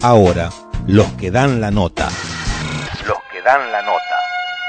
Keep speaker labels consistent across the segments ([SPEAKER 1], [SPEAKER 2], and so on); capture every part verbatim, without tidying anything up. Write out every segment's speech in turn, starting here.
[SPEAKER 1] Ahora, los que dan la nota. Los que dan la nota.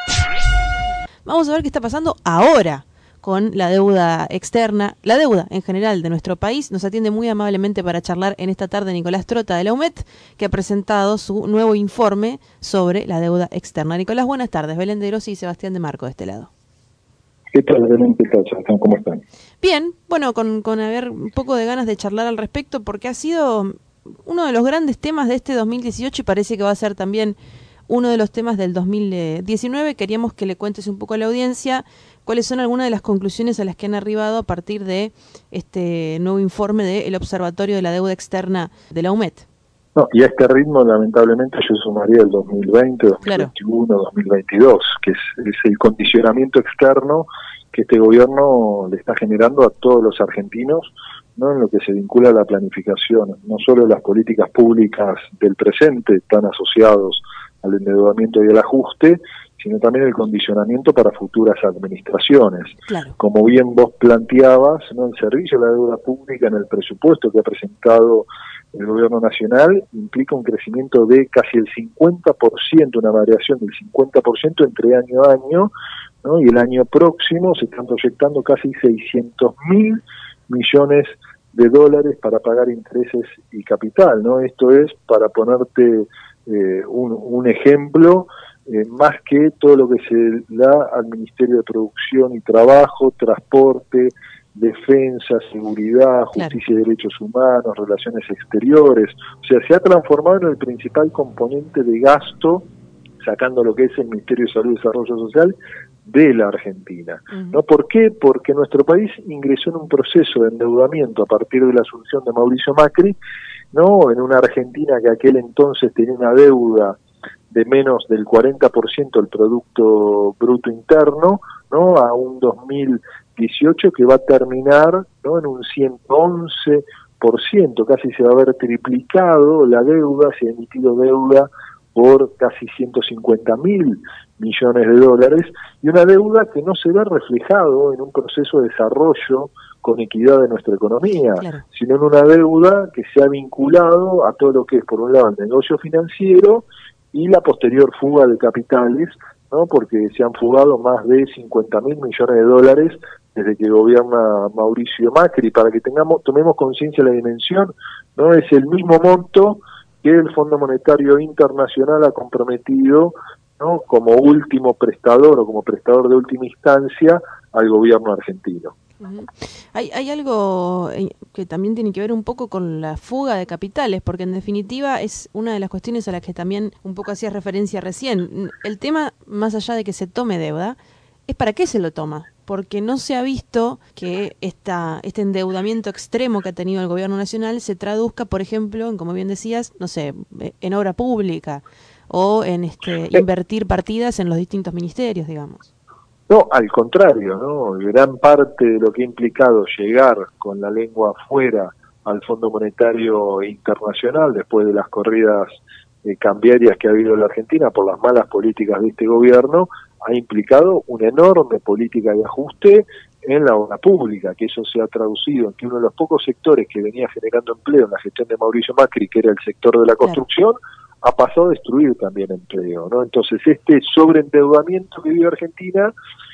[SPEAKER 2] Vamos a ver qué está pasando ahora con la deuda externa, la deuda en general de nuestro país. Nos atiende muy amablemente para charlar en esta tarde Nicolás Trota de la U M E T, que ha presentado su nuevo informe sobre la deuda externa. Nicolás, buenas tardes. Belén de Grossi y Sebastián de Marco de este lado.
[SPEAKER 3] ¿Qué tal, Belén? ¿Qué tal, Sebastián? ¿Cómo están?
[SPEAKER 2] Bien, bueno, con, con haber un poco de ganas de charlar al respecto, porque ha sido uno de los grandes temas de este dos mil dieciocho y parece que va a ser también uno de los temas del dos mil diecinueve. Queríamos que le cuentes un poco a la audiencia cuáles son algunas de las conclusiones a las que han arribado a partir de este nuevo informe del Observatorio de la Deuda Externa de la U M E T.
[SPEAKER 3] No, y a este ritmo, lamentablemente, yo sumaría el dos mil veinte, dos mil veintiuno, claro. dos mil veintidós, que es, es el condicionamiento externo que este gobierno le está generando a todos los argentinos, ¿no?, en lo que se vincula a la planificación, no solo de las políticas públicas del presente, están asociados al endeudamiento y al ajuste, sino también el condicionamiento para futuras administraciones.
[SPEAKER 2] Claro.
[SPEAKER 3] Como bien vos planteabas, ¿no?, el servicio de la deuda pública en el presupuesto que ha presentado el gobierno nacional implica un crecimiento de casi el cincuenta por ciento, una variación del cincuenta por ciento entre año a año, ¿no? Y el año próximo se están proyectando casi seiscientos mil millones de dólares para pagar intereses y capital, ¿no? Esto es, para ponerte eh, un, un ejemplo, eh, más que todo lo que se da al Ministerio de Producción y Trabajo, Transporte, Defensa, Seguridad, Justicia, claro, y Derechos Humanos, Relaciones Exteriores. O sea, se ha transformado en el principal componente de gasto, sacando lo que es el Ministerio de Salud y Desarrollo Social, de la Argentina. Uh-huh. ¿No? ¿Por qué? Porque nuestro país ingresó en un proceso de endeudamiento a partir de la asunción de Mauricio Macri, ¿no?, en una Argentina que aquel entonces tenía una deuda de menos del cuarenta por ciento del Producto Bruto Interno, ¿no?, a un dos mil dieciocho que va a terminar, ¿no?, en un ciento once por ciento, casi se va a haber triplicado la deuda, se ha emitido deuda por casi ciento cincuenta mil millones de dólares, y una deuda que no se ve reflejado en un proceso de desarrollo con equidad de nuestra economía, claro, sino en una deuda que se ha vinculado a todo lo que es, por un lado, el negocio financiero y la posterior fuga de capitales, ¿no?, porque se han fugado más de cincuenta mil millones de dólares desde que gobierna Mauricio Macri. Para que tengamos tomemos conciencia de la dimensión, no es el mismo monto que el Fondo Monetario Internacional ha comprometido, ¿no?, como último prestador o como prestador de última instancia al gobierno argentino.
[SPEAKER 2] Uh-huh. Hay, hay algo que también tiene que ver un poco con la fuga de capitales, porque en definitiva es una de las cuestiones a las que también un poco hacías referencia recién. El tema, más allá de que se tome deuda, es para qué se lo toma, porque no se ha visto que esta, este endeudamiento extremo que ha tenido el gobierno nacional se traduzca, por ejemplo, en, como bien decías, no sé, en obra pública o en este invertir partidas en los distintos ministerios, digamos.
[SPEAKER 3] No, al contrario, ¿no? Gran parte de lo que ha implicado llegar con la lengua afuera al Fondo Monetario Internacional después de las corridas eh, cambiarias que ha habido en la Argentina por las malas políticas de este gobierno, ha implicado una enorme política de ajuste en la obra pública, que eso se ha traducido en que uno de los pocos sectores que venía generando empleo en la gestión de Mauricio Macri, que era el sector de la construcción, claro, ha pasado a destruir también empleo, ¿no? Entonces, este sobreendeudamiento que vive Argentina,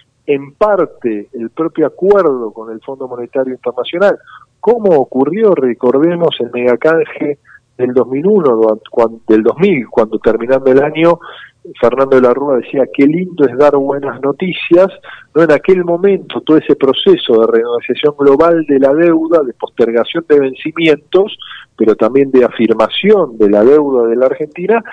[SPEAKER 3] en parte el propio acuerdo con el Fondo Monetario Internacional, como ocurrió, recordemos, el megacanje del dos mil uno, cuando, del dos mil, cuando terminando el año, Fernando de la Rúa decía, qué lindo es dar buenas noticias, ¿no? En aquel momento, todo ese proceso de renegociación global de la deuda, de postergación de vencimientos, pero también de afirmación de la deuda de la Argentina,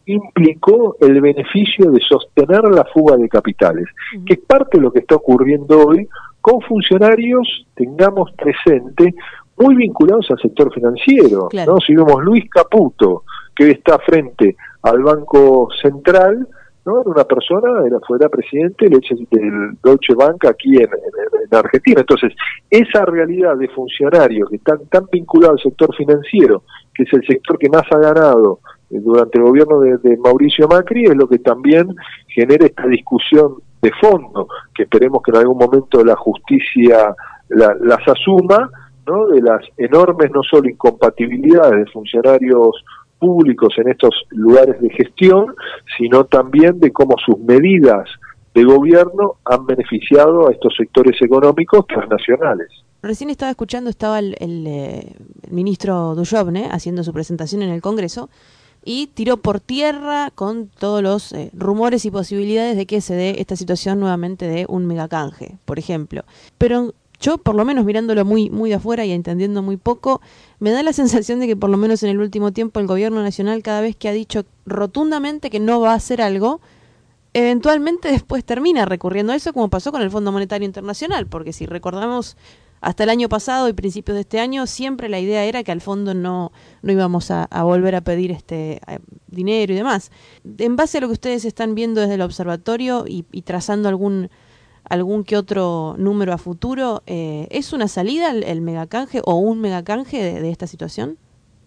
[SPEAKER 3] implicó el beneficio de sostener la fuga de capitales, uh-huh, que es parte de lo que está ocurriendo hoy con funcionarios, tengamos presente, muy vinculados al sector financiero, claro, ¿no? Si vemos Luis Caputo, que hoy está frente al Banco Central, ¿no?, era una persona, era fuera presidente del Deutsche Bank aquí en, en, en Argentina. Entonces, esa realidad de funcionarios que están tan vinculados al sector financiero, que es el sector que más ha ganado eh, durante el gobierno de, de Mauricio Macri, es lo que también genera esta discusión de fondo, que esperemos que en algún momento la justicia la, las asuma, ¿no?, de las enormes no solo incompatibilidades de funcionarios públicos en estos lugares de gestión, sino también de cómo sus medidas de gobierno han beneficiado a estos sectores económicos transnacionales.
[SPEAKER 2] Recién estaba escuchando, estaba el, el, eh, el ministro Duhovne haciendo su presentación en el Congreso y tiró por tierra con todos los eh, rumores y posibilidades de que se dé esta situación nuevamente de un megacanje, por ejemplo. Pero yo, por lo menos mirándolo muy, muy de afuera y entendiendo muy poco, me da la sensación de que por lo menos en el último tiempo el gobierno nacional, cada vez que ha dicho rotundamente que no va a hacer algo, eventualmente después termina recurriendo a eso, como pasó con el Fondo Monetario Internacional, porque si recordamos hasta el año pasado y principios de este año, siempre la idea era que al fondo no, no íbamos a, a volver a pedir este a, dinero y demás. En base a lo que ustedes están viendo desde el observatorio y, y trazando algún algún que otro número a futuro, eh, ¿es una salida el, el megacanje o un megacanje de, de esta situación?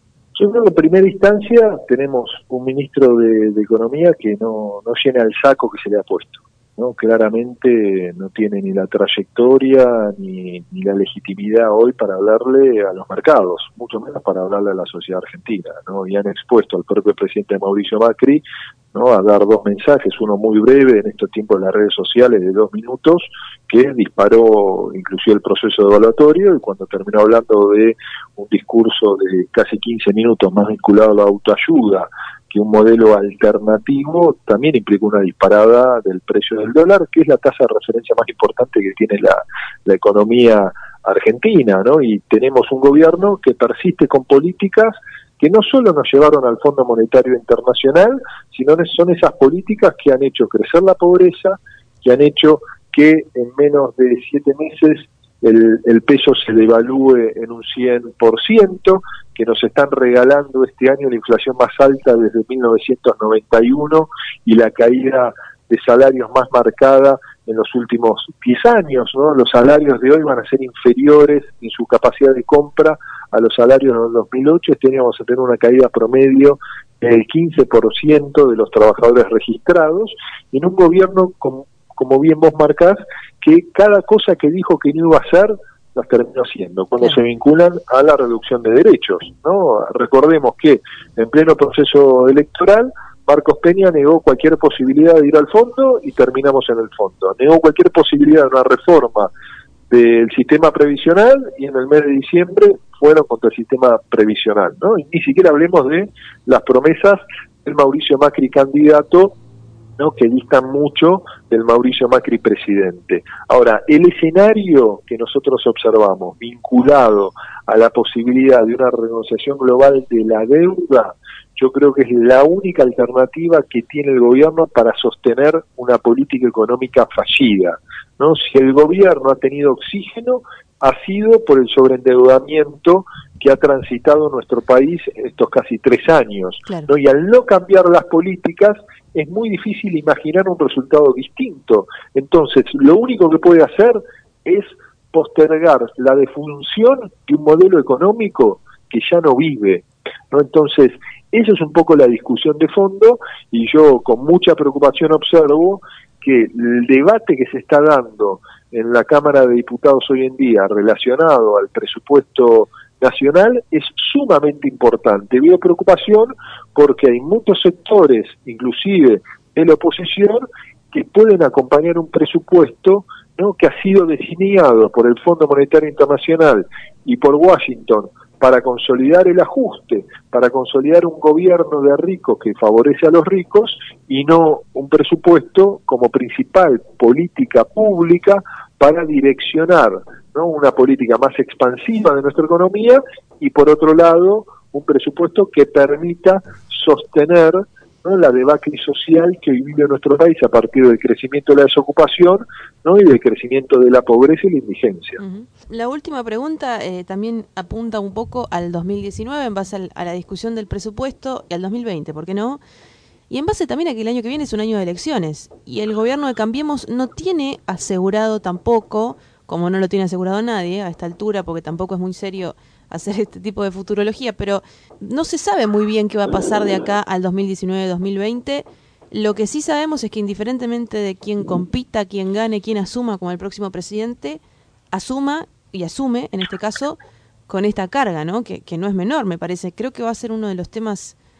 [SPEAKER 3] Yo creo que en primera instancia tenemos un ministro de, de Economía que no, no llena el saco que se le ha puesto, ¿no? Claramente no tiene ni la trayectoria ni, ni la legitimidad hoy para hablarle a los mercados, mucho menos para hablarle a la sociedad argentina, ¿no? Y han expuesto al propio presidente Mauricio Macri, ¿no?, a dar dos mensajes, uno muy breve en estos tiempos de las redes sociales de dos minutos, que disparó inclusive el proceso evaluatorio, y cuando terminó hablando de un discurso de casi quince minutos más vinculado a la autoayuda que un modelo alternativo, también implicó una disparada del precio del dólar, que es la tasa de referencia más importante que tiene la, la economía argentina, ¿no? Y tenemos un gobierno que persiste con políticas que no solo nos llevaron al Fondo Monetario Internacional, sino son esas políticas que han hecho crecer la pobreza, que han hecho que en menos de siete meses el, el peso se devalúe en un cien por ciento, que nos están regalando este año la inflación más alta desde mil novecientos noventa y uno y la caída de salarios más marcada en los últimos diez años, ¿no? Los salarios de hoy van a ser inferiores en su capacidad de compra a los salarios del dos mil ocho, este año vamos a tener una caída promedio del quince por ciento de los trabajadores registrados, en un gobierno, como, como bien vos marcás, que cada cosa que dijo que no iba a hacer, las terminó haciendo, cuando se vinculan a la reducción de derechos, ¿no? Recordemos que en pleno proceso electoral, Marcos Peña negó cualquier posibilidad de ir al fondo y terminamos en el fondo. Negó cualquier posibilidad de una reforma del sistema previsional y en el mes de diciembre fueron contra el sistema previsional, ¿no? Y ni siquiera hablemos de las promesas del Mauricio Macri candidato, ¿no?, que distan mucho del Mauricio Macri presidente. Ahora, el escenario que nosotros observamos vinculado a la posibilidad de una renegociación global de la deuda, yo creo que es la única alternativa que tiene el gobierno para sostener una política económica fallida, ¿no? Si el gobierno ha tenido oxígeno, ha sido por el sobreendeudamiento que ha transitado nuestro país estos casi tres años, claro, ¿no? Y al no cambiar las políticas, es muy difícil imaginar un resultado distinto. Entonces, lo único que puede hacer es postergar la defunción de un modelo económico que ya no vive, ¿no? Entonces, esa es un poco la discusión de fondo, y yo con mucha preocupación observo que el debate que se está dando en la Cámara de Diputados hoy en día relacionado al presupuesto nacional es sumamente importante. Veo preocupación porque hay muchos sectores, inclusive de la oposición, que pueden acompañar un presupuesto, ¿no?, que ha sido diseñado por el Fondo Monetario Internacional y por Washington para consolidar el ajuste, para consolidar un gobierno de ricos que favorece a los ricos, y no un presupuesto como principal política pública para direccionar, ¿no?, una política más expansiva de nuestra economía, y por otro lado un presupuesto que permita sostener, ¿no?, la debacle social que hoy vive nuestro país a partir del crecimiento de la desocupación, ¿no?, y del crecimiento de la pobreza y la indigencia.
[SPEAKER 2] Uh-huh. La última pregunta eh, también apunta un poco al dos mil diecinueve en base al, a la discusión del presupuesto, y al dos mil veinte, ¿por qué no? Y en base también a que el año que viene es un año de elecciones, y el gobierno de Cambiemos no tiene asegurado tampoco, como no lo tiene asegurado nadie a esta altura, porque tampoco es muy serio hacer este tipo de futurología, pero no se sabe muy bien qué va a pasar de acá al dos mil diecinueve dos mil veinte. Lo que sí sabemos es que indiferentemente de quién compita, quién gane, quién asuma como el próximo presidente, asuma y asume, en este caso, con esta carga, ¿no?, que, que no es menor, me parece. Creo que va a ser uno de los temas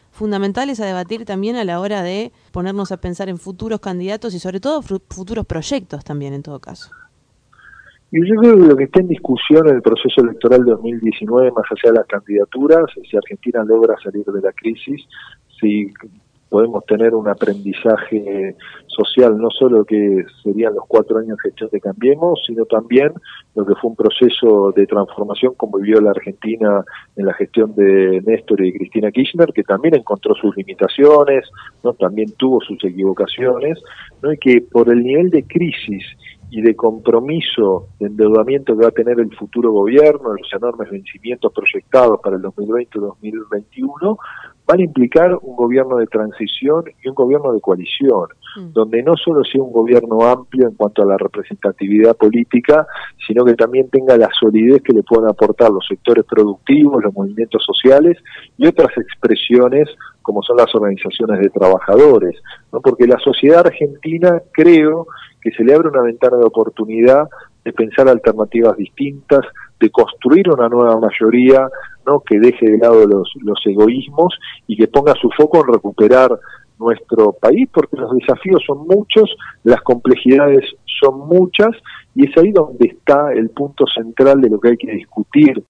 [SPEAKER 2] fundamentales a debatir también a la hora de ponernos a pensar en futuros candidatos y sobre todo futuros proyectos también en todo caso.
[SPEAKER 3] Y yo creo que lo que está en discusión en el proceso electoral de dos mil diecinueve, más allá de las candidaturas, si Argentina logra salir de la crisis, si podemos tener un aprendizaje social, no solo que serían los cuatro años de gestión de Cambiemos, sino también lo que fue un proceso de transformación como vivió la Argentina en la gestión de Néstor y Cristina Kirchner, que también encontró sus limitaciones, no, también tuvo sus equivocaciones, ¿no? Y que por el nivel de crisis y de compromiso de endeudamiento que va a tener el futuro gobierno, los enormes vencimientos proyectados para el dos mil veinte y dos mil veintiuno, van a implicar un gobierno de transición y un gobierno de coalición, mm. donde no solo sea un gobierno amplio en cuanto a la representatividad política, sino que también tenga la solidez que le puedan aportar los sectores productivos, los movimientos sociales y otras expresiones como son las organizaciones de trabajadores, ¿no? Porque la sociedad argentina, creo que se le abre una ventana de oportunidad de pensar alternativas distintas, de construir una nueva mayoría, ¿no? Que deje de lado los, los egoísmos y que ponga su foco en recuperar nuestro país, porque los desafíos son muchos, las complejidades son muchas, y es ahí donde está el punto central de lo que hay que discutir